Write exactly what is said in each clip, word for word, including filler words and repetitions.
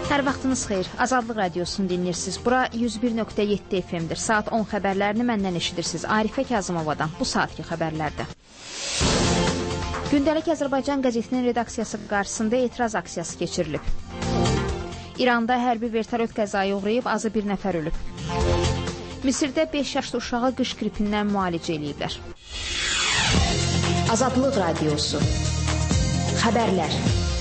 Hər vaxtınız xeyir. Azadlıq Radiosunu dinləyirsiniz. Bura yüz bir nöqtə yeddi F M-dir. Saat on xəbərlərini məndən eşidirsiniz. Arifə Kazımovadan bu saatki xəbərlərdə. Gündəlik Azərbaycan qəzetinin redaksiyası qarşısında etiraz aksiyası keçirilib. İranda hərbi vertolyot qəzaya uğrayıb, azı bir nəfər ölüb. Misirdə beş yaşlı uşağı qış qripindən müalicə eləyiblər. Azadlıq Radiosu. Xəbərlər.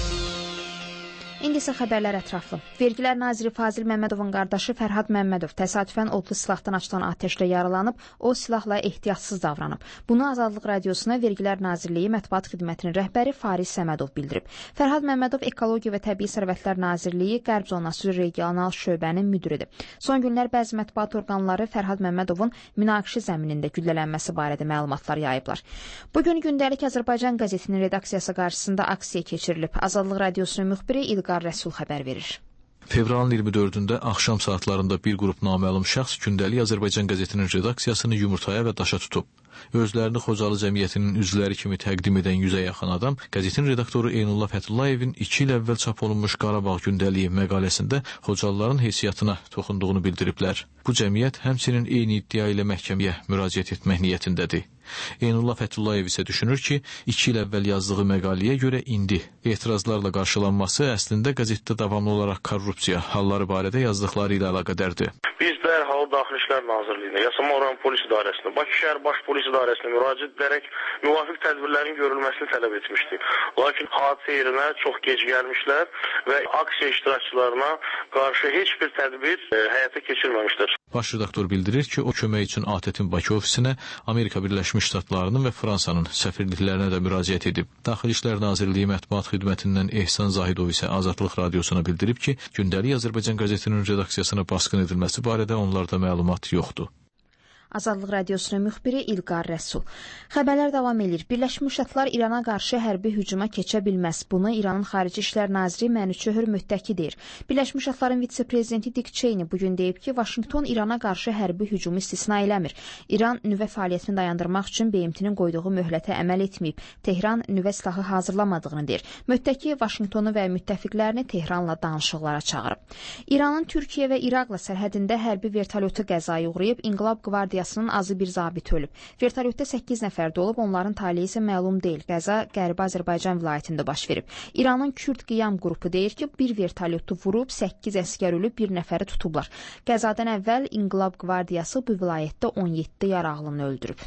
İndi isə xəbərlər ətraflı. Vergilər naziri Fazil Məmmədovun qardaşı Fərhad Məmmədov təsadüfən odlu silahdan açılan atəşlə yaralanıb, o silahla ehtiyatsız davranıb. Bunu Azadlıq Radiosuna Vergilər Nazirliyi Mətbuat Xidmətinin rəhbəri Fariz Səmədov bildirib. Fərhad Məmmədov Ekologiya və Təbii Sərvətlər Nazirliyi Qərb Zonası Regional Şöbənin müdiridir. Son günlər bəzi mətbuat orqanları Fərhad Məmmədovun münaqişə zəminində güllələnməsi barədə məlumatlar yayıblar. Bugün Gündəlik Azərbaycan qəzetinin redaksiyası qarşısında aksiya keçirilib. Azadlıq Radiosunun müxbiri İlqar Rəsul xəbər verir. Fevralın iyirmi dördündə axşam saatlarında bir qrup naməlum şəxs Gündəlik Azərbaycan qəzetinin redaksiyasını yumurtaya və daşa tutub. Özlərini Xocalı cəmiyyətinin üzvləri kimi təqdim edən yüzə yaxın adam qəzetin redaktoru Eynullah Fətullayevin iki il əvvəl çap olunmuş Qarabağ gündəliyi məqaləsində Xocalıların heysiyyatına toxunduğunu bildiriblər. Bu cəmiyyət həmçinin eyni iddia ilə məhkəməyə müraciət etmək niyyətindədir. Eynullah Fəthullayev isə düşünür ki, iki il əvvəl yazdığı məqaləyə görə indi etirazlarla qarşılanması əslində qəzetdə davamlı olaraq korrupsiya halları barədə yazdıqları ilə əlaqədardır. Biz dərhal Daxili İşlər Nazirliyinə, Yasama Rayon Polis İdarəsinə, Bakı şəhər Baş Polis İdarəsinə müraciət edərək müvafiq tədbirlərin görülməsini tələb etmişdik. Lakin hadisə yerinə çox gec gəlmişlər və aksiya iştirakçılarına qarşı heç bir tədbir e, həyata keçirməmişdir. Baş redaktor bildirir ki, o kömək üçün A T T-in Bakı ofisinə, Amerika Birləşmiş Ştatlarının və Fransanın səfirliklərinə də müraciət edib. Daxili İşlər Nazirliyi Mətbuat Xidmətindən Ehsan Zahidov isə Azadlıq Radiosuna bildirib ki, Gündəlik Azərbaycan qəzetinin redaksiyasına basqın edilməsi barədə onlarda məlumat yoxdur. Azadlıq Radiosunun müxbiri İlqar Rəsul. Xəbərlər davam edir. Birləşmiş Ştatlar İrana qarşı hərbi hücuma keçə bilməz. Bunu İranın Xarici İşlər Naziri Mənüçöhür Müttəki deyir. Birləşmiş Ştatların vitse-prezidenti Dick Cheney bugün deyib ki, Vaşinqton İrana qarşı hərbi hücumu istisna eləmir. İran nüvə fəaliyyətini dayandırmaq üçün B M T-nin qoyduğu möhlətə əməl etməyib. Tehran nüvə silahı hazırlamadığını deyir. Müttəki Vaşinqtonu və müttəfiqlərini Tehranla danışıqlara çağırıb. İranın Türkiyə və İraqla sərhədində hərbi vertolyotu qəzaya uğrayıb, İnqilab Qvardiyası azı bir zabit ölüb. Vertolyotda səkkiz nəfər də olub, onların taleyi isə məlum deyil. Qəza Qərbi Azərbaycan vilayətində baş verib. İranın Kürd Qiyam qrupu deyir ki, bir vertolyotu vurub, səkkiz əsgər ölüb, bir nəfəri tutublar. Qəzadan əvvəl İnqilab Qvardiyası bu vilayətdə on yeddi yaraqlını öldürüb.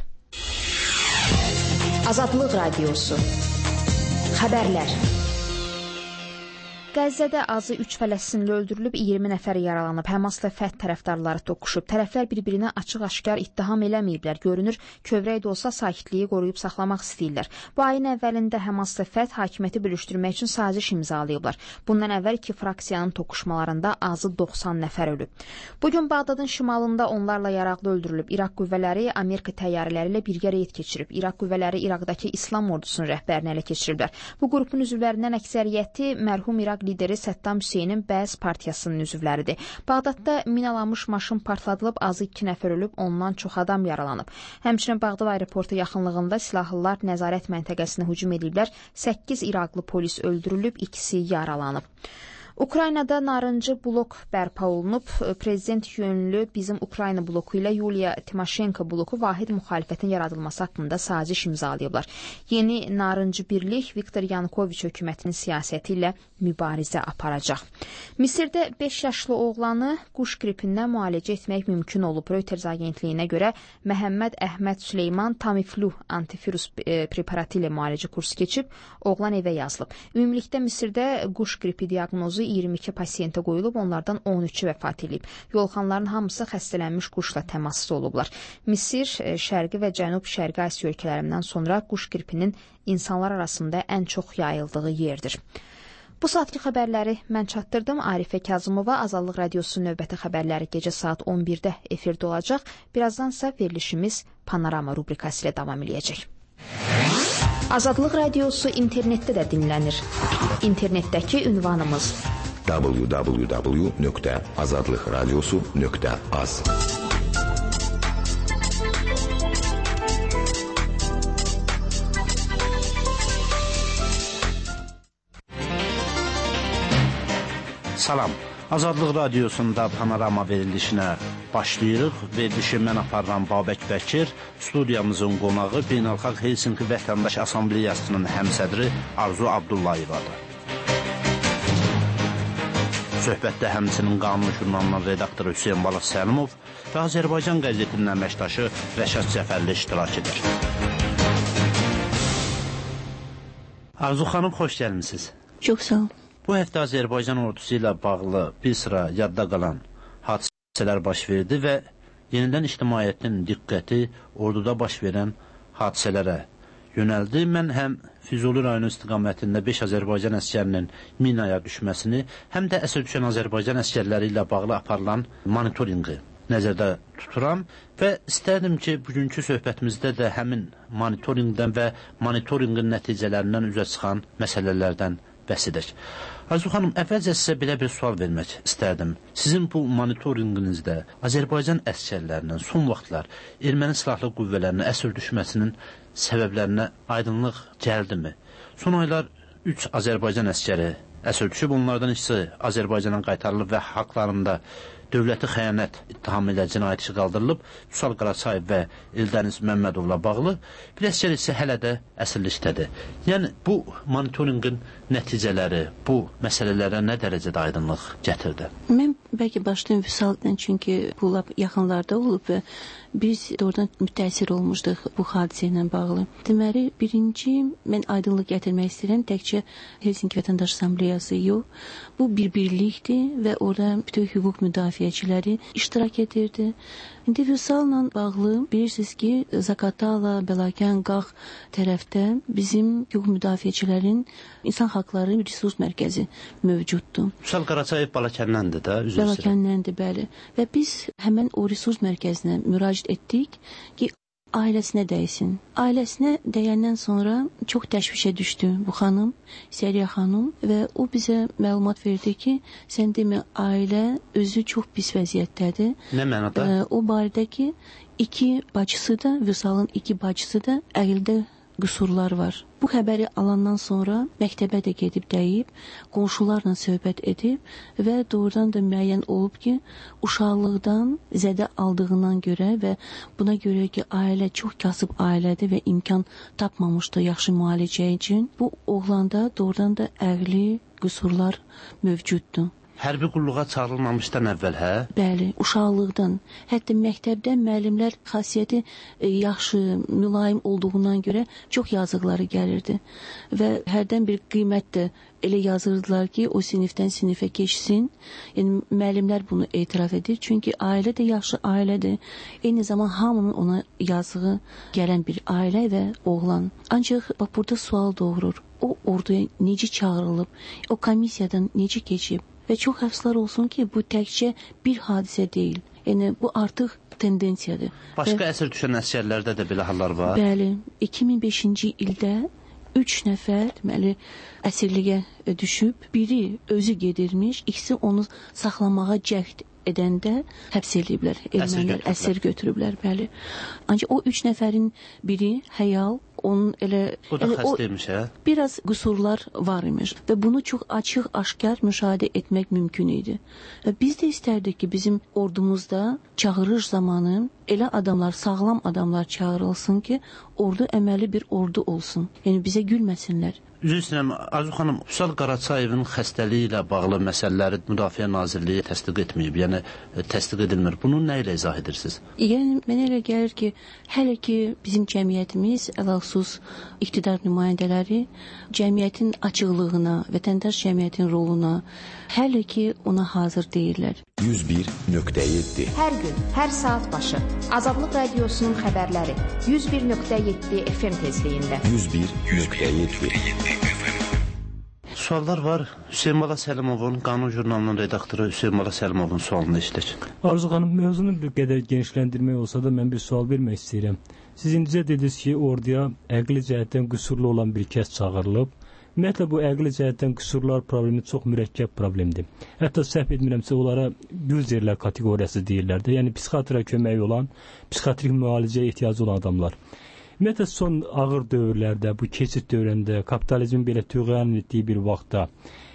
Azadlıq Radiosu. Xəbərlər. Qəzzədə azı üç Fələstinli öldürülüb, iyirmi nəfəri yaralanıb. Həmasla Fəth tərəfdarları toqquşub. Tərəflər bir-birinə açıq-aşkar ittiham eləməyiblər. Görünür, kövrək də olsa sakitliyi qoruyub saxlamaq istəyirlər. Bu ayın əvvəlində Həmasla Fəth hakimiyyəti bölüşdürmək üçün saziş imzalayıblar. Bundan əvvəl iki fraksiyanın toqquşmalarında azı doxsan nəfər ölüb. Bugün Bağdadın şimalında onlarla yaraqlı öldürülüb. İraq qüvvələri Amerika təyyarələri ilə birgə reyd keçirib. İraq qüvvələri İraqdakı İslam ordusunun rəhbərini ələ keçiriblər. Bu qrupun üzvlərindən əksəriyyəti mərhum İraq lideri Səddam Hüseynin Bəs partiyasının üzvləridir. Bağdadda minalanmış maşın partladılıb, azı iki nəfər ölüb, ondan çox adam yaralanıb. Həmçinin Bağdad aeroportu yaxınlığında silahlılar nəzarət məntəqəsinə hücum ediblər. səkkiz İraqlı polis öldürülüb, ikisi yaralanıb. Ukraynada narıncı blok bərpa olunub. Prezident yönlü Bizim Ukrayna bloku ilə Yuliya Timoşenko bloku vahid müxalifətin yaradılması haqqında saziş imzalayıblar. Yeni narıncı birlik Viktor Yanukoviç hökumətinin siyasəti ilə mübarizə aparacaq. Misirdə beş yaşlı oğlanı quş qripindən müalicə etmək mümkün olub. Reuters agentliyinə görə Məhəmməd Əhməd Süleyman Tamiflu antivirus preparatı ilə müalicə kursu keçib, oğlan evə yazılıb. Ümumilikdə Misirdə quş qripi diaqnozu iyirmi iki pasiyentə qoyulub, onlardan on üçü vəfat edib. Yolxanların hamısı xəstələnmiş quşla təmaslı olublar. Misir, Şərqi və Cənub-Şərqi Asiya ölkələrindən sonra quş qripinin insanlar arasında ən çox yayıldığı yerdir. Bu saatki xəbərləri mən çatdırdım. Arifə Kazımova, Azadlıq Radiosunun növbəti xəbərləri gecə saat on birdə efirdə olacaq. Birazdansa verilişimiz Panorama rubrikası ilə davam edəcək. Azadlıq Radiosu internetdə də dinlənir. İnternetdəki ünvanımız w w w nöqtə azadlıq radiosu nöqtə az. Salam, Azadlıq Radiosunda panorama verilişinə başlayırıq. Verilişi mən aparıram Babək Bəkir. Studiyamızın qonağı Beynəlxalq Helsinki Vətəndaş Assambleyasının həmsədri Arzu Abdullayevadır. Söhbətdə həmçinin Qanun jurnalının redaktoru Hüseyin Bala Səlimov və Azərbaycan qəzetinin əməkdaşı Rəşad Cəfərli iştirak edir. Arzu xanım, xoş gəlmisiniz. Çox sağ olun. Bu həftə Azərbaycan ordusu ilə bağlı bir sıra yadda qalan hadisələr baş verdi və yenidən ictimaiyyətin diqqəti orduda baş verən hadisələrə yönəldi. Mən həm Füzuli rayonu istiqamətində beş Azərbaycan əskərinin minaya düşməsini, həm də əsir düşən Azərbaycan əskərləri ilə bağlı aparılan monitorinqi nəzərdə tuturam və istərdim ki, bugünkü söhbətimizdə də həmin monitorinqdən və monitorinqin nəticələrindən üzə çıxan məsələlərdən bəhs edək. Arzu xanım, əvvəlcə sizə belə bir sual vermək istərdim. Sizin bu monitorinqinizdə Azərbaycan əskərlərinin son vaxtlar erməni silahlı qüvvələrinə əsir düşməsinin səbəblərinə aydınlıq gəldimi? Son aylar üç Azərbaycan əskəri əsir düşüb, onlardan ikisi Azərbaycana qaytarılıb və haqlarında dövləti xəyanət ittihamı ilə cinayət işi qaldırılıb. Vüsal Qaraçayev və Eldəniz Məmmədovla bağlı bir əsgər isə hələ də əsirlikdədir. Yəni, bu monitorinqin nəticələri bu məsələlərə nə dərəcədə aydınlıq gətirdi? Mən bəlkə başlayım Vüsaldan, çünki bu yaxınlarda olub və biz doğrudan mütəəssir olmuşduq bu hadisə ilə bağlı. Deməli, birinci, mən aydınlıq gətirmək istəyirəm, təkcə Helsinki Vətəndaş Assambleyası yox, bu bir birlikdir və orada bütün hüquq müdafiəçiləri iştirak edirdi. İndi Vüsalla bağlı bilirsiniz ki, Zakatala, Bəlakən, Qax tərəfdə bizim hüquq müdafiəçilərin insan haqları resurs mərkəzi mövcuddur. Vüsal Qaraçayev Balakəndəndir də, üzr istəyirəm. Balakəndəndir, bəli. Və biz həmən o resurs mərkəzinə müraciət etdik ki, ailəsinə dəysin. Ailəsinə dəyəndən sonra çox təşvişə düşdü bu xanım, Səriyə xanım, və o bizə məlumat verdi ki, sən demə, ailə özü çox pis vəziyyətdədir. Nə mənada? E, o barədə ki, iki bacısı da, Vüsalın iki bacısı da əqildə qüsurlar var. Bu xəbəri alandan sonra məktəbə də gedib dəyib, qonşularla söhbət edib və doğrudan da müəyyən olub ki, uşaqlıqdan zədə aldığından görə və buna görə ki, ailə çox kasıb ailədir və imkan tapmamışdı yaxşı müalicə üçün, bu oğlanda doğrudan da əqli qüsurlar mövcuddur. Hərbi qulluğa çağrılmamışdan əvvəl, hə? Bəli, uşaqlıqdan. Hətta məktəbdə müəllimlər xasiyyəti e, yaxşı, mülayim olduğundan görə çox yazıqları gəlirdi. Və hərdən bir qiymət də elə yazırdılar ki, o sinifdən sinifə keçsin. Yəni, müəllimlər bunu etiraf edir. Çünki ailə də yaxşı ailədir. Eyni zaman hamının ona yazığı gələn bir ailə və oğlan. Ancaq bax, burada sual doğurur. O orduya necə çağırılıb, o komissiyadan necə keçib? Və çox əfsuslar olsun ki, bu təkcə bir hadisə deyil. Yəni, bu artıq tendensiyadır. Başqa və, əsir düşən əsgərlərdə də belə hallar var? Bəli, iki min beşinci ildə üç nəfər deməli, əsirliyə düşüb, biri özü gedirmiş, ikisi onu saxlamağa cəhd edəndə həbs ediblər, ermənilər əsir götürüblər, bəli. Ancaq o üç nəfərin biri həyal, onun elə... O da xəstəymiş, hə? Biraz qüsurlar var imiş və bunu çox açıq, aşkar müşahidə etmək mümkün idi. Və biz də istərdik ki, bizim ordumuzda çağırış zamanı elə adamlar, sağlam adamlar çağırılsın ki, ordu əməli bir ordu olsun. Yəni, bizə gülməsinlər. Üzr istəyirəm, Arzu xanım, Vüsal Qaraçayevin xəstəliyi ilə bağlı məsələləri Müdafiə Nazirliyi təsdiq etməyib, yəni e, təsdiq edilmir. Bunu nə ilə izah edirsiniz? Yəni, mənə elə gəlir ki, hələ ki bizim cəmiyyətimiz, ələlxüsus iqtidar nümayəndələri cəmiyyətin açıqlığına, vətəndaş cəmiyyətin roluna hələ ki ona hazır deyirlər. yüz bir nöqtə yeddi Hər gün, hər saat başı Azadlıq Radiosunun xəbərləri yüz bir nöqtə yeddi F M tezliyində. yüz bir nöqtə yeddi Suallar var. Hüseyin Bala Səlimovun, Qanun jurnalının redaktoru Hüseyin Bala Səlimovun sualını işlək. Arzu xanım, mövzunu bir qədər genişləndirmək olsa da mən bir sual vermək istəyirəm. Siz indicə dediniz ki, orduya əqli cəhətdən qüsurlu olan bir kəs çağırılıb. Ümumiyyətlə, bu əqli cəhətdən qüsurlar problemi çox mürəkkəb problemdir. Hətta səhv etmirəmsə, onlara gülzerlər kateqoriyası deyirlər də. Yəni, psixiatra köməyi olan, psixiatrik müalicəyə ehtiyacı olan adamlar. Ümumiyyətlə, son ağır dövrlərdə, bu keçid dövründə, kapitalizmin belə tüğyan etdiyi bir vaxtda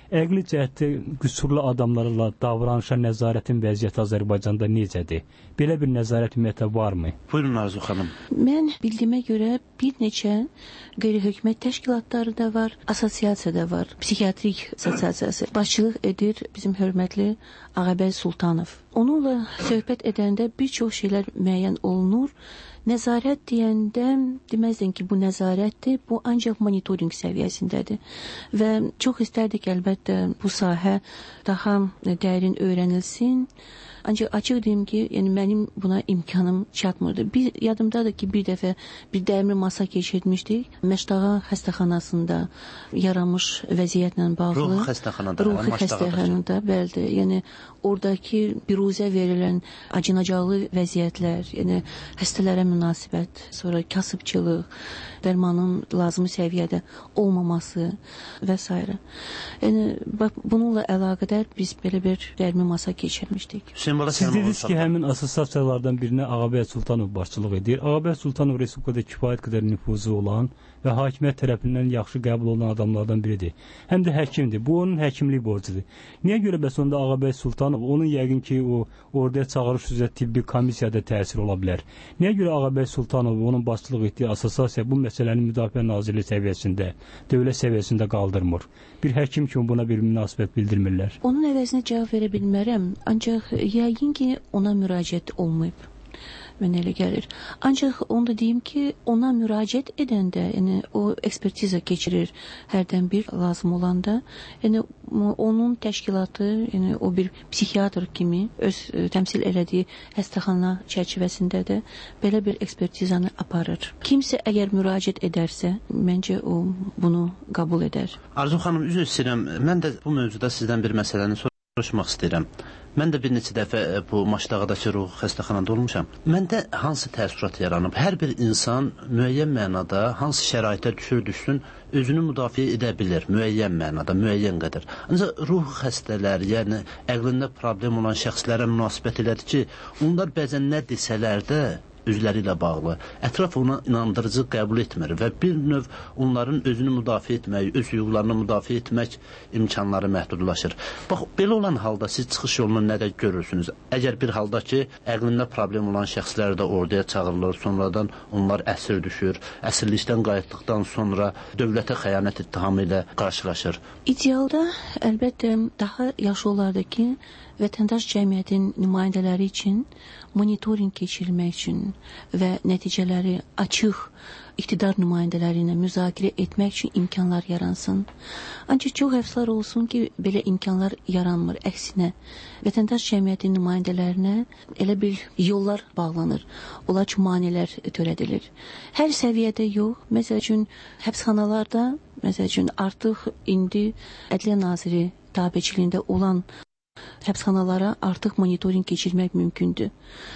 Əqli cəhətdə qüsurlu adamlarla davranışa nəzarətin vəziyyəti Azərbaycanda necədir? Belə bir nəzarət ümumiyyətlə varmı? Buyurun Arzu xanım. Mən bildiyimə görə bir neçə qeyri-hökumət təşkilatları da var, assosiasiya da var. Psixiatrik assosiasiyası başçılıq edir bizim hörmətli Ağabəy Sultanov. Onunla söhbət edəndə bir çox şeylər müəyyən olunur. Nəzarət deyəndə deməzdin ki, bu nəzarətdir, bu ancaq monitoring səviyyəsindədir. Və çox istərdik əlbəttə bu sahə daha dərin öyrənilsin. Ancaq açıq deyim ki, yəni mənim buna imkanım çatmırdı. Bir yadımdadır ki, bir dəfə bir dəmir masa keçirmişdik. Məşdağa xəstəxanasında yaranmış vəziyyətlə bağlı. Ruhi xəstəxanada. Ruhi xəstəxanada, bəli. Yəni oradakı biruzə verilən acınacaqlı vəziyyətlər, yəni xəstələrə münasibət, sonra kasıbçılıq, dərmanın lazımi səviyyədə olmaması və s. Yəni bununla əlaqədar biz belə bir dəmir masa keçirmişdik. Siz dediniz ki, həmin assosiasiyalardan birinə Ağabəy Sultanov başçılıq edir. Ağabəy Sultanov Respublikada kifayət qədər nüfuzu olan və hakimiyyət tərəfindən yaxşı qəbul olunan adamlardan biridir. Həm də həkimdir. Bu onun həkimlik borcudur. Niyə görə bəs onda Ağabəy Sultanov, onun yəqin ki, o orada çağırış üzrə tibbi komissiyada təsir ola bilər. Niyə görə Ağabəy Sultanov, onun başçılıq etdiyi assosiasiya bu məsələni Müdafiə Nazirliyi səviyyəsində, dövlət səviyyəsində qaldırmır? Bir həkim kimi buna bir münasibət bildirmirlər. Onun əvəzinə cavab verə bilmərəm, ancaq yəqin ki, ona müraciət olmayıb. Mənə elə gəlir. Ancaq onu da deyim ki, ona müraciət edəndə, yəni o ekspertiza keçirir hərdən bir lazım olanda, yəni onun təşkilatı, yəni o bir psixiatr kimi öz ə, təmsil elədiyi xəstəxana çərçivəsində də belə bir ekspertizanı aparır. Kimsə əgər müraciət edərsə, məncə o bunu qəbul edər. Arzu xanım, üzr istəyirəm. Mən də bu mövzuda sizdən bir məsələni soruşmaq istəyirəm. Mən də bir neçə dəfə bu Maçdağdakı ruhi xəstəxanada olmuşam. Məndə hansı təəssürat yaranıb? Hər bir insan müəyyən mənada hansı şəraitə düşür düşsün, özünü müdafiə edə bilir, müəyyən mənada, müəyyən qədər. Ancaq ruh xəstələr, yəni əqlində problem olan şəxslərə münasibət elədir ki, onlar bəzən nə desələr də özləri ilə bağlı. Ətraf ona inandırıcı qəbul etmir və bir növ onların özünü müdafiə etmək, öz hüquqlarını müdafiə etmək imkanları məhdudlaşır. Bax, belə olan halda siz çıxış yolunu nədə görürsünüz? Əgər bir halda ki, əqlində problem olan şəxslər də orduya çağırılır, sonradan onlar əsir düşür, əsirlikdən qayıtdıqdan sonra dövlətə xəyanət ittihamı ilə qarşılaşır. İdealda əlbəttə daha yaxşı olardı ki, vətəndaş cəmiyyətin nümayəndələri üçün monitoring keçirilmək üçün və nəticələri açıq iqtidar nümayəndələri ilə müzakirə etmək üçün imkanlar yaransın. Ancaq çox əfsuslar olsun ki, belə imkanlar yaranmır. Əksinə, vətəndaş cəmiyyətin nümayəndələrinə elə bir yollar bağlanır. Onlar üçün maneələr törədilir. Hər səviyyədə yox. Məsəl üçün, həbsxanalarda, məsəl üçün, artıq indi Ədliyyə Naziri tabeçiliyində olan həbsxanalara artıq monitoring keçirmək mümkündür.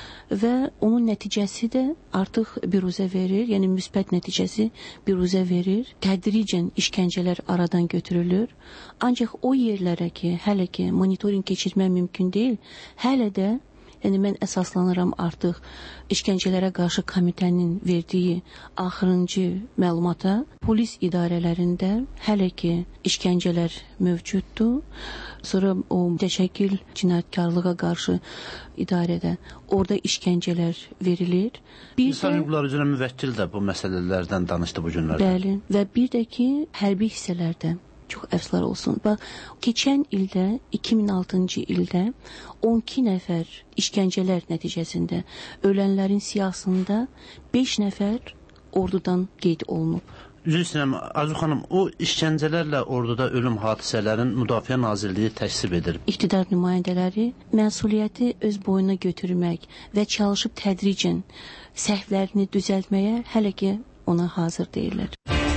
Və onun nəticəsi də artıq biruzə verir, yəni müsbət nəticəsi biruzə verir. Tədricən işgəncələr aradan götürülür. Ancaq o yerlərə ki, hələ ki monitoring keçirmək mümkün deyil, hələ də yəni mən əsaslanıram artıq işgəncələrə qarşı komitənin verdiyi axırıncı məlumata. Polis idarələrində hələ ki işgəncələr mövcuddur. Sonra o təşəkkül cinayətkarlığa qarşı idarədə orada işgəncələr verilir. Bir İnsan hüquqları üzrə müvəkkil də bu məsələlərdən danışdı bu günlərdə. Bəli, və bir də ki hərbi hissələrdə çox əfsuslar olsun. Bax, keçən ildə, iki min altıncı ildə on iki nəfər işgəncələr nəticəsində ölənlərin siyahısında beş nəfər ordudan qeyd olunub. Üzr istəyirəm, Arzu xanım, o işgəncələrlə orduda ölüm hadisələrin Müdafiə Nazirliyi təksib edir. İqtidar nümayəndələri məsuliyyəti öz boynuna götürmək və çalışıb tədricən səhvlərini düzəltməyə hələ ki ona hazır deyirlər.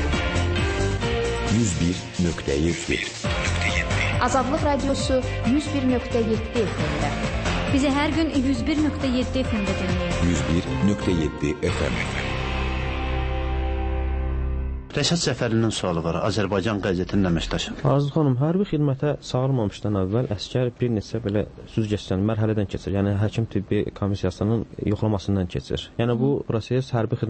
yüz bir nöqtə yeddi Azadlıq Radiosu yüz bir nöqtə yeddi F M-də. Bizi hər gün yüz bir nöqtə yeddi F M-də dinləyin. yüz bir nöqtə yeddi F M. Rəşad Cəfərlinin sualı var, Azərbaycan qəzetinin əməkdaşı. Arzu xanım, hərbi xidmətə çağırmamışdan əvvəl əskər bir neçə belə süzgəçdən mərhələdən keçir. Yəni həkim tibbi komissiyasının yoxlamasından keçir. Yəni bu proses hərbi xidmət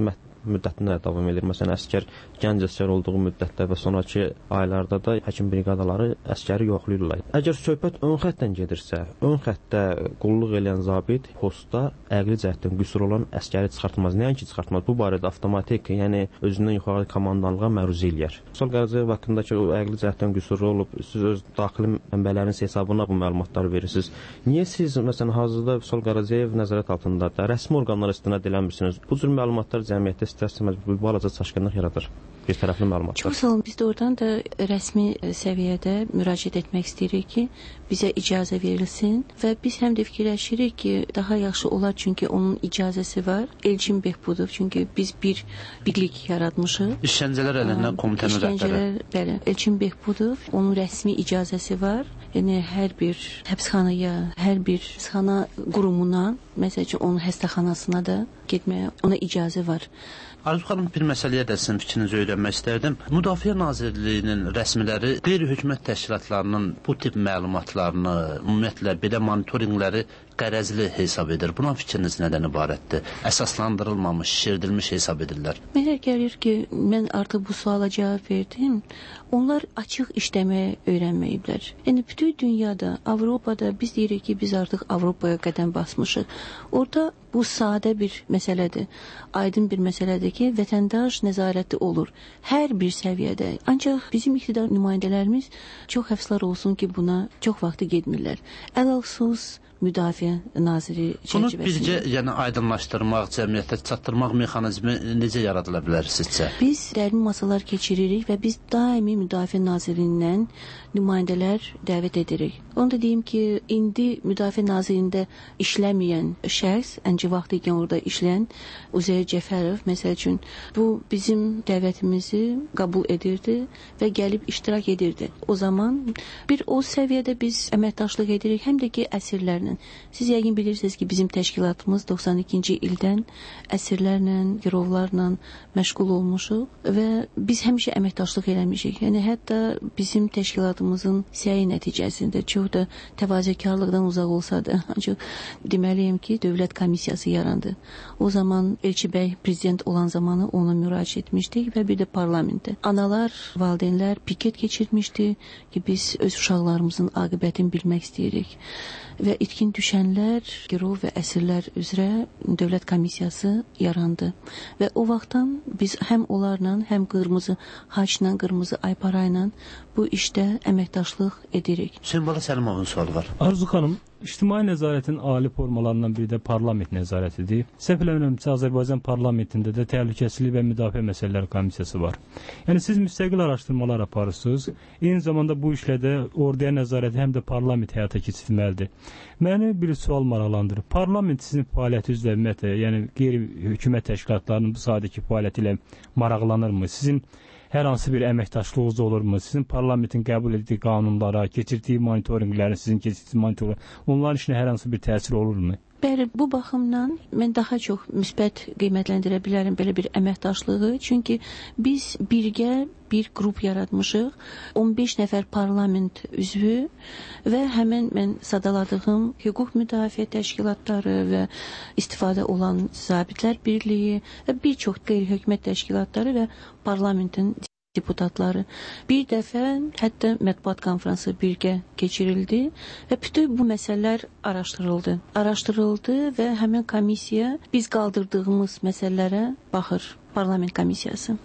müddətində davam edir. Məsələn, əskər gənc əskər olduğu müddətdə və sonrakı aylarda da həkim briqadaları əskəri yoxlayırlar. Əgər söhbət ön xəttdən gedirsə, ön xəttdə qulluq edən zabit postda əqli cəhətdən qüsur olan əskəri çıxartmaz. Nəinki çıxartmaz, bu barədə avtomatik, yəni özündən yuxarı komandanlığa məruz eləyər. Sol Qaracayev haqqındakı o əqli cəhətdən qüsurlu olub, siz öz daxili mənbələriniz hesabına bu məlumatları verirsiniz. Niyə siz, məsələn, hazırda Sol Qaracayev nəzarət altındadır, rəsmi orqanlara istinad eləmirsiniz? Bu cür məlumatlar cəmiyyətdə istər-istəməz bir balaca çaşqınlıq yaradır. Bir tərəfli məlumatlar. Çox sağ olun. Biz də oradan da rəsmi səviyyədə müraciət etmək istəyirik ki, bizə icazə verilsin və biz həm də fikirləşirik ki, daha yaxşı olar, çünki onun icazəsi var. Elçin Behbudov, çünki biz bir birlik yaratmışıq. İşgəncələr əlində komitənin rəhbəri. Bəli, Elçin Behbudov, onun rəsmi icazəsi var. Yəni hər bir həbsxanaya, hər bir həbsxana qurumuna, məsəl üçün onun xəstəxanasına da getməyə ona icazə var. Arzu xanım, bir məsələyə də sizin fikrinizi öyrənmək istərdim. Müdafiə Nazirliyinin rəsmiləri qeyri-hökumət təşkilatlarının bu tip məlumatlarını, ümumiyyətlə belə monitorinqləri qərəzli hesab edir. Buna fikriniz nədən ibarətdir? Əsaslandırılmamış, şişirdilmiş hesab edirlər. Mənə gəlir ki, mən artıq bu suala cavab verdim. Onlar açıq işləməyə öyrənməyiblər. Yəni, bütün dünyada, Avropada biz deyirik ki, biz artıq Avropaya qədəm basmışıq. Orada bu sadə bir məsələdir. Aydın bir məsələdir ki, vətəndaş nəzarəti olur. Hər bir səviyyədə. Ancaq bizim iqtidar nümayəndələrimiz çox həvslər olsun ki, buna çox vaxtı getmirlər. Əl-xüsus Müdafiə Naziri çərçivəsində. Bunu bircə, yəni aydınlaşdırmaq, cəmiyyətə çatdırmaq mexanizmi necə yaradıla bilər sizcə? Biz dərin masalar keçiririk və biz daimi Müdafiə Nazirindən nümayəndələr dəvət edirik. Onu da deyim ki, indi Müdafiə Nazirində işləməyən şəxs, əncə vaxtı ikən orada işləyən Uzeyir Cəfərov, məsəl üçün, bu bizim dəvətimizi qəbul edirdi və gəlib iştirak edirdi. O zaman bir o səviyyədə biz əməkdaşlıq edirik, həm də ki, əsirlərlə. Siz yəqin bilirsiniz ki, bizim təşkilatımız doxsan ikinci ildən əsirlərlə, girovlarla məşğul olmuşuq və biz həmişə əməkdaşlıq eləmişik. Yəni, hətta bizim təşkilatımızın səyi nəticəsində çox da təvazökarlıqdan uzaq olsa da, ancaq deməliyim ki, dövlət komissiyası yarandı. O zaman Elçi bəy prezident olan zamanı ona müraciət etmişdik və bir də parlamentdə. Analar, valideynlər piket keçirmişdi ki, biz öz uşaqlarımızın aqibətini bilmək istəyirik. Və itkin düşənlər, girov və əsirlər üzrə dövlət komissiyası yarandı. Və o vaxtdan biz həm onlarla, həm qırmızı haçla, qırmızı ayparayla bu işdə əməkdaşlıq edirik. Hüseyin Bala Səlimovun sualı var. Arzu xanım, İctimai nəzarətin ali formalarından biri də parlament nəzarətidir. Səhv eləmirəmsə, Azərbaycan parlamentində də təhlükəsizlik və müdafiə məsələləri komissiyası var. Yəni siz müstəqil araşdırmalar aparırsınız. Eyni zamanda bu işlə də orduya nəzarəti həm də parlament həyata keçirilməlidir. Məni bir sual maraqlandırır. Parlament sizin fəaliyyəti üzrə ümumiyyətlə, yəni qeyri-hökumət təşkilatlarının bu sahədəki fəaliyyəti ilə maraqlanırmı? Sizin hər hansı bir əməkdaşlığınız olurmu? Sizin parlamentin qəbul etdiyi qanunlara, keçirdiyi monitorinqlərin, sizin keçirdiyi monitorinqlərin, onların işinə hər hansı bir təsir olurmu? Bəli, bu baxımdan mən daha çox müsbət qiymətləndirə bilərəm belə bir əməkdaşlığı. Çünki biz birgə bir qrup yaratmışıq. on beş nəfər parlament üzvü və həmin mən sadaladığım hüquq müdafiə təşkilatları və istifadə olan zabitlər birliyi və bir çox qeyri-hökumət təşkilatları və parlamentin deputatları. Bir dəfə hətta mətbuat konfransı birgə keçirildi və bütün bu məsələlər araşdırıldı. Araşdırıldı və həmin komissiya biz qaldırdığımız məsələlərə baxır, parlament komissiyası.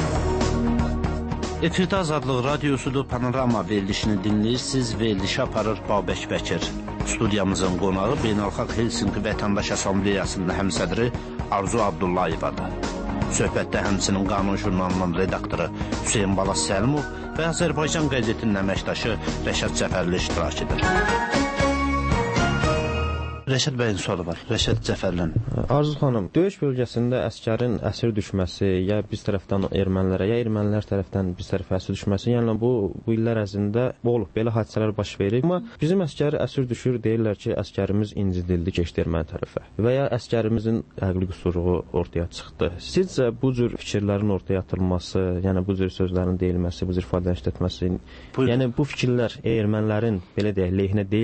Efirdə Azadlıq Radiosudur, Panorama verilişini dinləyirsiniz, verilişi aparır Babək Bəkir. Studiyamızın qonağı Beynəlxalq Helsinki Vətəndaş Assambleyasının həmsədri Arzu Abdullayevadır. Söhbətdə həmçinin Qanun jurnalının redaktoru Hüseyin Bala Səlimov və Azərbaycan qəzetinin əməkdaşı Rəşad Cəfərli iştirak edir. Rəşad bəyin sualı var. Rəşad Cəfərlin. Arzu xanım, döyüş bölgəsində əskərin əsir düşməsi, ya biz tərəfdən ermənilərə, ya ermənilər tərəfdən biz tərəfə əsir düşməsi, yəni bu, bu illər ərzində olub, belə hadisələr baş verir. Amma bizim əskər əsir düşür, deyirlər ki, əskərimiz incidildi, keçdi erməni tərəfə. Və ya əskərimizin əqli qüsuru ortaya çıxdı. Sizcə bu cür fikirlərin ortaya atılması, yəni bu cür sözlərin deyilməsi, bu cür ifadələrin işlətməsi, yəni bu fikirlər ermənilərin, belə deyək, lehinə deyilmi?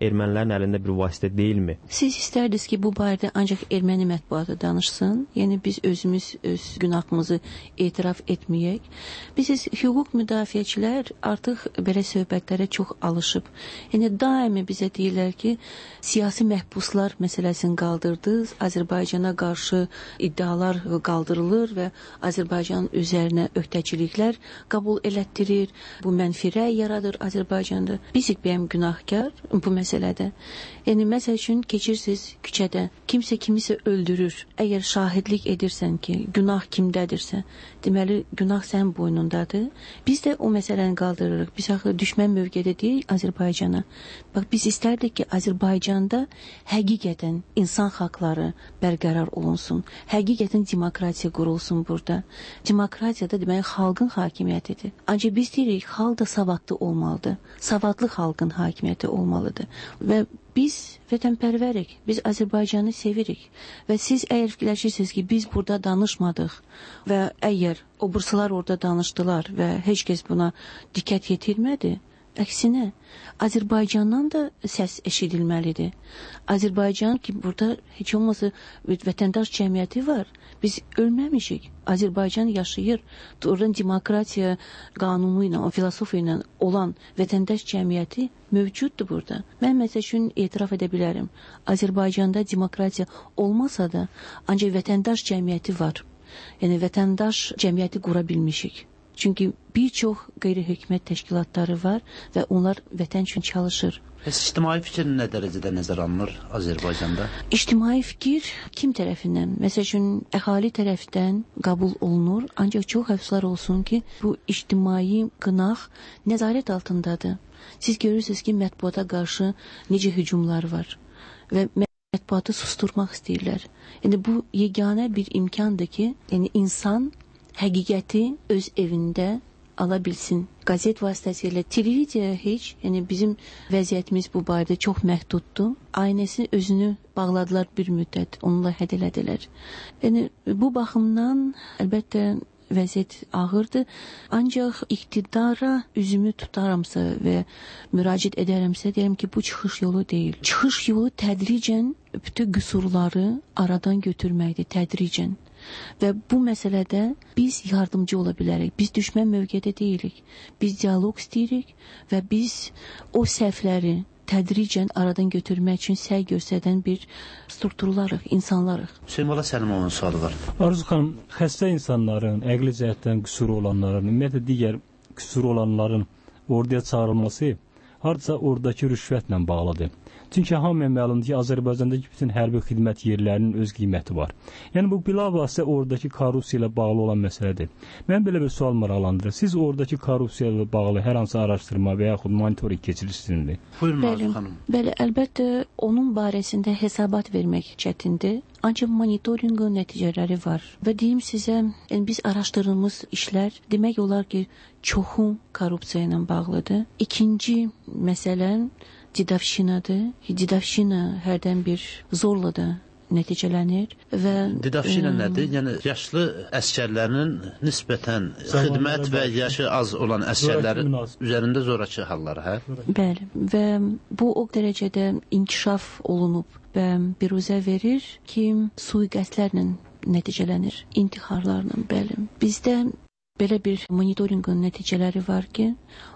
ermənilərin əlində bir vasitə deyilmi? Siz istərdiniz ki, bu barədə ancaq erməni mətbuatı danışsın. Yəni biz özümüz öz günahımızı etiraf etməyək. Biz hüquq müdafiəçilər artıq belə söhbətlərə çox alışıb. Yəni daimi bizə deyirlər ki, siyasi məhbuslar məsələsini qaldırdınız, Azərbaycana qarşı iddialar qaldırılır və Azərbaycanın üzərinə öhdəçiliklər qəbul elətdirir. Bu mənfi rəy yaradır Azərbaycanda. Bizik bəyəm günahkar bu məsələdə. Yəni, məsəl üçün keçirsiniz küçədə, kimsə kimisə öldürür. Əgər şahidlik edirsən ki, günah kimdədirsə, deməli, günah sənin boynundadır. Biz də o məsələni qaldırırıq. Biz axı düşmən mövqedə deyil Azərbaycana. Bax, biz istərdik ki, Azərbaycanda həqiqətən insan haqları bərqərar olunsun. Həqiqətən demokratiya qurulsun burada. Demokratiya da deməli, xalqın hakimiyyətidir. Ancaq biz deyirik, xalq da savadlı olmalıdır. Savadlı xalqın hakimiyyəti olmalıdır. Və biz vətənpərvərik, biz Azərbaycanı sevirik və siz əgər fikirləşirsiniz ki, biz burada danışmadıq və əgər obursular orada danışdılar və heç kəs buna diqqət yetirmədi, əksinə, Azərbaycandan da səs eşidilməlidir. Azərbaycan ki, burada heç olmasa vətəndaş cəmiyyəti var. Biz ölməmişik. Azərbaycan yaşayır. Oradan demokratiya qanunu ilə, o filosofiya ilə olan vətəndaş cəmiyyəti mövcuddur burada. Mən məsəl üçün etiraf edə bilərəm. Azərbaycanda demokratiya olmasa da, ancaq vətəndaş cəmiyyəti var. Yəni, vətəndaş cəmiyyəti qura bilmişik. Çünki bir çox qeyri-hökumət təşkilatları var və onlar vətən üçün çalışır. Bəs ictimai fikir nə dərəcədə nəzər alınır Azərbaycanda? İctimai fikir kim tərəfindən? Məsəl üçün, əhali tərəfindən qəbul olunur, ancaq çox əfsuslar olsun ki, bu ictimai qınaq nəzarət altındadır. Siz görürsünüz ki, mətbuata qarşı necə hücumlar var və mətbuatı susturmaq istəyirlər. Yəni, bu yeganə bir imkandır ki, yəni insan həqiqəti öz evində ala bilsin. Qazet vasitəsilə televiziya heç, yəni bizim vəziyyətimiz bu barədə çox məhduddur. Aynəsi özünü bağladılar bir müddət, onunla hədələdilər. Yəni bu baxımdan əlbəttə vəziyyət ağırdır. Ancaq iqtidara üzümü tutaramsa və müraciət edərəmsə, deyirəm ki, bu çıxış yolu deyil. Çıxış yolu tədricən bütün qüsurları aradan götürməkdir, tədricən. Və bu məsələdə biz yardımcı ola bilərik. Biz düşmən mövqedə deyilik. Biz dialoq istəyirik və biz o səhvləri tədricən aradan götürmək üçün səy göstərən bir strukturlarıq, insanlarıq. Hüseyin Bala Səlimovun sualı var. Arzu xanım, xəstə insanların, əqli cəhətdən qüsuru olanların, ümumiyyətlə digər qüsuru olanların orduya çağırılması hardasa oradakı rüşvətlə bağlıdır. Çünki hamıya məlumdur ki, Azərbaycandakı bütün hərbi xidmət yerlərinin öz qiyməti var. Yəni, bu bilavasitə oradakı korrupsiya ilə bağlı olan məsələdir. Mən belə bir sual maraqlandırır. Siz oradakı korrupsiya ilə bağlı hər hansı araşdırma və yaxud monitoring keçirirsinizdir? Buyurun, Arzu xanım. Bəli, əlbəttə, onun barəsində hesabat vermək çətindir. Ancaq monitorinqin nəticələri var. Və deyim sizə, yəni biz araşdırdığımız işlər demək olar ki, çoxu korrupsiya ilə bağlıdır. İkinci məsələn Didavşinadır. Didavşina hərdən bir zorla da nəticələnir və Didavşina nədir? Yəni yaşlı əskərlərin nisbətən xidmət və yaşı az olan əskərlərin üzərində zorakı halları, hə? Bəli. Və bu o dərəcədə inkişaf olunub və biruzə verir ki, sui-qəsdlərlə nəticələnir, intiharlarla, bəli. Bizdə belə bir monitorinqin nəticələri var ki,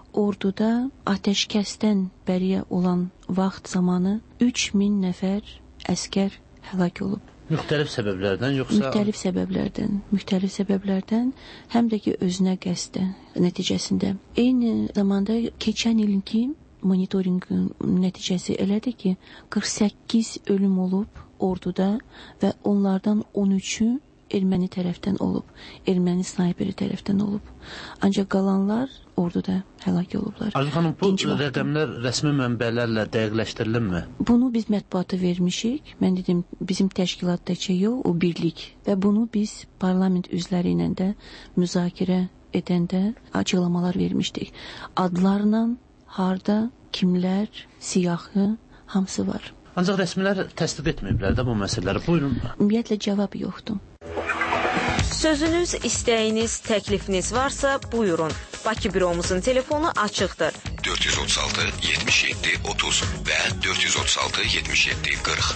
orduda atəşkəsdən bəriyə olan vaxt zamanı üç min nəfər əskər həlak olub. Müxtəlif səbəblərdən yoxsa? Müxtəlif səbəblərdən, müxtəlif səbəblərdən, həm də ki, özünə qəsdə nəticəsində. Eyni zamanda keçən ilki monitorinqin nəticəsi elədir ki, qırx səkkiz ölüm olub orduda və onlardan on üçü erməni tərəfdən olub, erməni snayperi tərəfdən olub. Ancaq qalanlar orduda həlak olublar. Arzu xanım, bu rəqəmlər rəsmi mənbələrlə dəqiqləşdirilinmi? Bunu biz mətbuata vermişik. Mən dedim, bizim təşkilatdakı yox, o birlik. Və bunu biz parlament üzvləri ilə də müzakirə edəndə açıqlamalar vermişdik. Adlarla, harda, kimlər, siyahı, hamısı var. Ancaq rəsmilər təsdiq etməyiblər də bu məsələləri. Buyurun. Ümumiyyətlə cavab yoxdur. Sözünüz, istəyiniz, təklifiniz varsa buyurun. Bakı büromuzun telefonu açıqdır. dörd yüz otuz altı yetmiş yeddi otuz və dörd yüz otuz altı yetmiş yeddi qırx.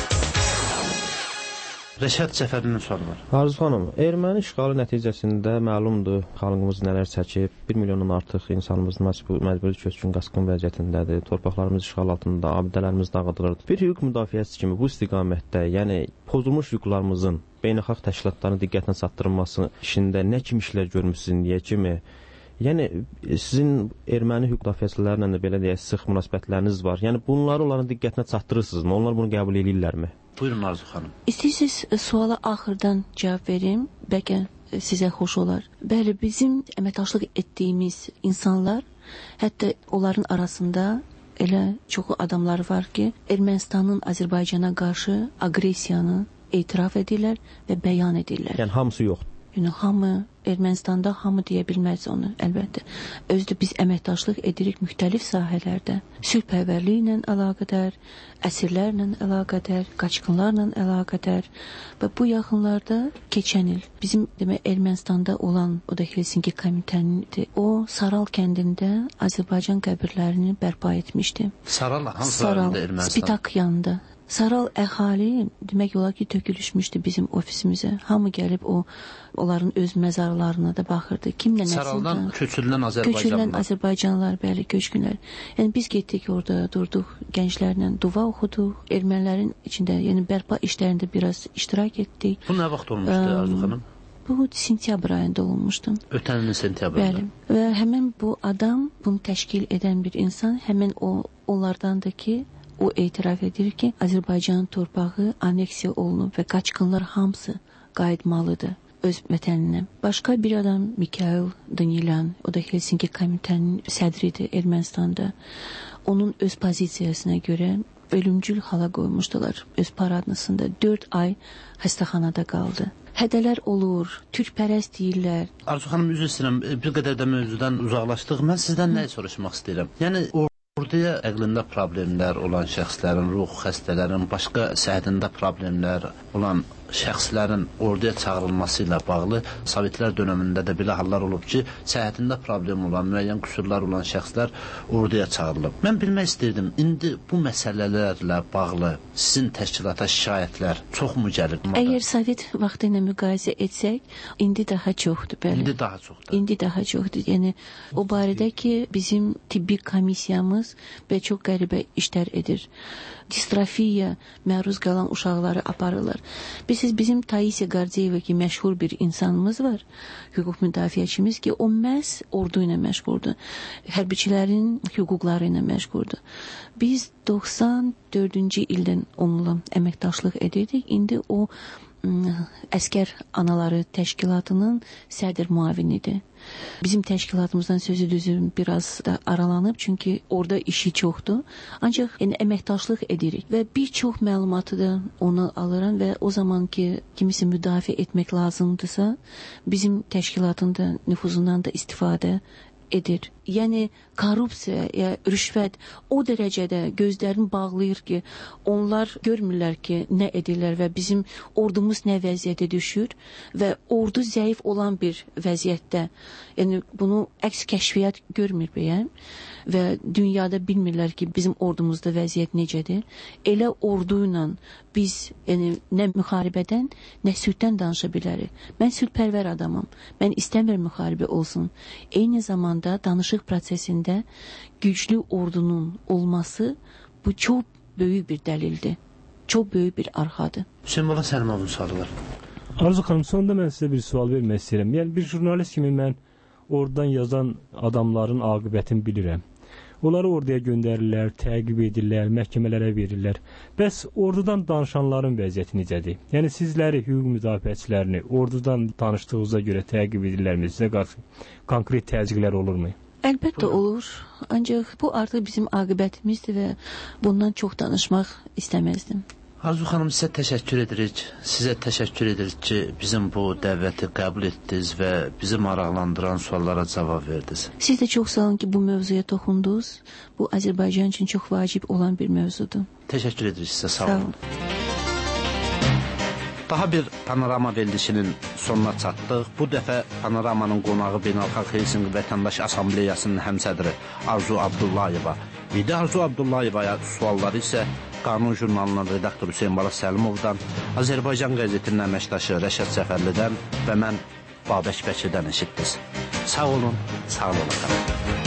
Rəşad Cəfərlinin sualı var. Arzu xanım, erməni işğalı nəticəsində məlumdur, xalqımız nələr çəkib, bir milyondan artıq insanımız məcburi köçkün qaçqın vəziyyətindədir, torpaqlarımız işğal altında, abidələrimiz dağıdılır. Bir hüquq müdafiəçisi kimi bu istiqamətdə, yəni pozulmuş hüquqlarımızın beynəlxalq təşkilatların diqqətinə çatdırılması işində nə kimi işlər görmüsünüz indiyə kimi? Yəni sizin erməni hüquq müdafiəçilərlə də belə deyək, sıx münasibətləriniz var. Yəni bunları onların diqqətinə çatdırırsınızmı? Onlar bunu qəbul edirlərmi? Buyurun Arzu xanım. İstəyirsiniz suala axırdan cavab verim, bəlkə sizə xoş olar. Bəli, bizim əməkdaşlıq etdiyimiz insanlar, hətta onların arasında elə çoxu adamlar var ki, Ermənistanın Azərbaycana qarşı aqressiyanı etiraf edirlər və bəyan edirlər. Yəni hamısı yoxdur. Yəni hamı Ermənistanda hamı deyə bilməz onu, əlbəttə. Özdə biz əməkdaşlıq edirik müxtəlif sahələrdə. Sülhpərvərliklə əlaqədar, əsirlərlə əlaqədar, qaçqınlarla əlaqədar və bu yaxınlarda keçən il bizim demək Ermənistanda olan o da Helsinki komitənin o Saral kəndində Azərbaycan qəbirlərini bərpa etmişdi. Saral hansı Saral, rayonunda Ermənistan? Spitak yanında. Saral əhali demək olar ki, tökülüşmüşdü bizim ofisimizə. Hamı gəlib o onların öz məzarlarına da baxırdı. Kimlə nəsildən? Saraldan köçürülən Azərbaycanlılar. Köçürülən Azərbaycanlılar, bəli, köçkünlər. Yəni biz getdik orada, durduq, gənclərlə dua oxuduq. Ermənilərin içində, yəni bərpa işlərində biraz iştirak etdik. Bu nə vaxt olmuşdu Arzu xanım? Bu sentyabr ayında olmuşdu. Ötən ilin sentyabrında. Bəli. Və həmin bu adam, bunu təşkil edən bir insan, həmin o onlardan da ki, o etiraf edir ki, Azərbaycanın torpağı aneksiya olunub və qaçqınlar hamısı qayıtmalıdır öz vətəninə. Başqa bir adam Mikhail Danilyan, o da Helsinki komitənin sədridir Ermənistanda. Onun öz pozisiyasına görə ölümcül hala qoymuşdular öz paradnısında. dörd ay xəstəxanada qaldı. Hədələr olur, türkpərəst deyirlər. Arzu xanım, üzr istəyirəm, bir qədər də mövzudan uzaqlaşdıq. Mən sizdən nəyi soruşmaq istəyirəm? Yəni orduya əqlində problemlər olan şəxslərin, ruh xəstələrin, başqa səhhətində problemlər olan şəxslərin orduya çağırılması ilə bağlı Sovetlər dövründə də belə hallar olub ki, səhhətində problem olan, müəyyən qüsurlar olan şəxslər orduya çağırılıb. Mən bilmək istirdim, indi bu məsələlərlə bağlı sizin təşkilata şikayətlər çoxmu gəlir? Əgər Sovet vaxtı ilə müqayisə etsək, indi daha çoxdur, bəli. İndi daha çoxdur. İndi daha çoxdur. Yəni o barədə ki, bizim tibbi komissiyamız və çox qəribə işlər edir. Distrofiya məruz qalan uşaqları aparırlar. Bilirsiniz, bizim Taisya Qardiyeva ki, məşhur bir insanımız var, hüquq müdafiəçimiz ki, o məhz ordu ilə məşğuldur. Hərbiçilərin hüquqları ilə məşğuldur. Biz doxsan dördüncü ildən onunla əməkdaşlıq edirdik. İndi o Əskər Anaları Təşkilatının sədr müavinidir. Bizim təşkilatımızdan sözü düzüm biraz da aralanıb, çünki orada işi çoxdur. Ancaq yəni, əməkdaşlıq edirik və bir çox məlumatı da onu alıram və o zaman ki, kimisi müdafiə etmək lazımdırsa, bizim təşkilatın da nüfuzundan da istifadə edir. Yəni korrupsiya, ya rüşvət o dərəcədə gözlərini bağlayır ki, onlar görmürlər ki, nə edirlər və bizim ordumuz nə vəziyyətə düşür və ordu zəif olan bir vəziyyətdə. Yəni bunu əks kəşfiyyat görmür bəyəm və dünyada bilmirlər ki, bizim ordumuzda vəziyyət necədir. Elə ordu ilə biz yəni nə müharibədən, nə sülhdən danışa bilərik. Mən sülhpərvər adamam. Mən istəmirəm müharibə olsun. Eyni zamanda danışıq prosesində güclü ordunun olması bu çox böyük bir dəlildir. Çox böyük bir arxadır. Hüseyin Bala Səlimovun sualı var. Arzu xanım, sonunda mən sizə bir sual vermək istəyirəm. Yəni bir jurnalist kimi mən oradan yazan adamların aqibətini bilirəm. Onları orduya göndərirlər, təqib edirlər, məhkəmələrə verirlər. Bəs ordudan danışanların vəziyyəti necədir? Yəni sizləri, hüquq müdafiəçilərini ordudan tanışdığınıza görə təqib edirlərmi? Sizə qarşı konkret təzyiqlər olurmu? Əlbəttə olur. Ancaq bu artıq bizim aqibətimizdir və bundan çox danışmaq istəməzdim. Arzu xanım, sizə təşəkkür edirik. Sizə təşəkkür edirik ki, bizim bu dəvəti qəbul etdiniz və bizi maraqlandıran suallara cavab verdiniz. Siz də çox sağ olun ki, bu mövzuya toxundunuz. Bu Azərbaycan üçün çox vacib olan bir mövzudur. Təşəkkür edirik sizə, sağ olun. Daha bir panorama verilişinin sonuna çatdıq. Bu dəfə panoramanın qonağı Beynəlxalq Helsinqi Vətəndaş Assambleyasının həmsədri Arzu Abdullayeva idi. Arzu Abdullayevaya sualları isə Qanun jurnalının redaktoru Hüseyin Bala Səlimovdan, Azərbaycan qəzetinin əməkdaşı Rəşad Səfərlidən və mən Babək Bəkirdən eşitdiniz. Sağ olun, sağ olun.